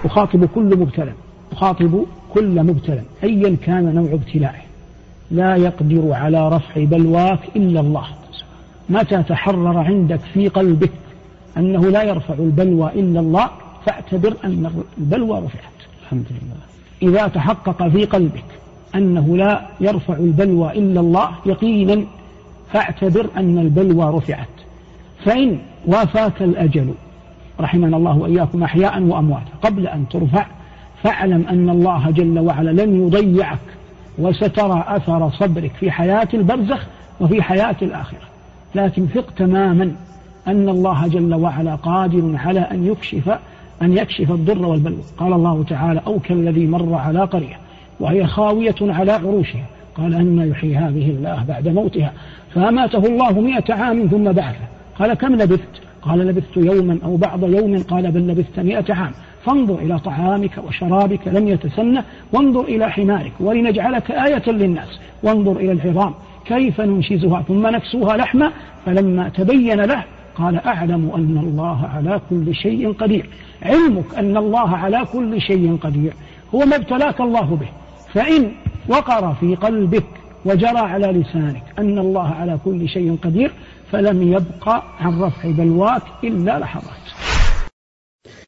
أخاطب كل مبتلى أيا كان نوع ابتلائه، لا يقدر على رفع بلواك إلا الله. متى تحرر عندك في قلبك أنه لا يرفع البلوى إلا الله فاعتبر أن البلوى رفعت. الحمد لله. إذا تحقق في قلبك أنه لا يرفع البلوى إلا الله يقينا فاعتبر أن البلوى رفعت. فإن وافاك الأجل رحمنا الله وإياكم أحياء وأمواتا قبل أن ترفع فاعلم أن الله جل وعلا لن يضيعك، وسترى أثر صبرك في حياة البرزخ وفي حياة الآخرة. لكن ثق تماما أن الله جل وعلا قادر على أن يكشف الضر والبلوى. قال الله تعالى: أو كالذي مر على قرية وهي خاوية على عروشها قال أن يحيي هذه الله بعد موتها فأماته الله 100 عام ثم بعثه. قال: كم لبثت؟ قال: لبثت يوما أو بعض يوم. قال: بل لبثت 100 عام. فانظر إلى طعامك وشرابك لم يتسنه، وانظر إلى حمارك ولنجعلك آية للناس، وانظر إلى العظام كيف ننشزها ثم نكسوها لحما. فلما تبين له قال: أعلم أن الله على كل شيء قدير. علمك أن الله على كل شيء قدير هو ما ابتلاك الله به. فإن وقر في قلبك وجرى على لسانك أن الله على كل شيء قدير فلم يبقى عن رفع بلواك إلا لحظات.